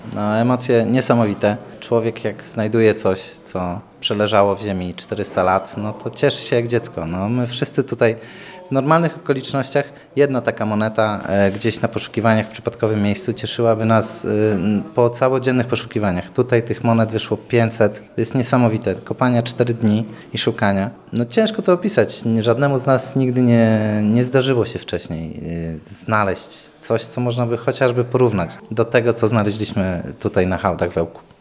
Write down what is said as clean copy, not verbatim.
No, emocje niesamowite. Człowiek jak znajduje coś, co przeleżało w ziemi 400 lat, no to cieszy się jak dziecko. No, my wszyscy tutaj w normalnych okolicznościach jedna taka moneta gdzieś na poszukiwaniach w przypadkowym miejscu cieszyłaby nas po całodziennych poszukiwaniach. Tutaj tych monet wyszło 500. To jest niesamowite. Kopania 4 dni i szukania. No ciężko to opisać. Żadnemu z nas nigdy nie zdarzyło się wcześniej znaleźć coś, co można by chociażby porównać do tego, co znaleźliśmy tutaj na hałdach w Ełku.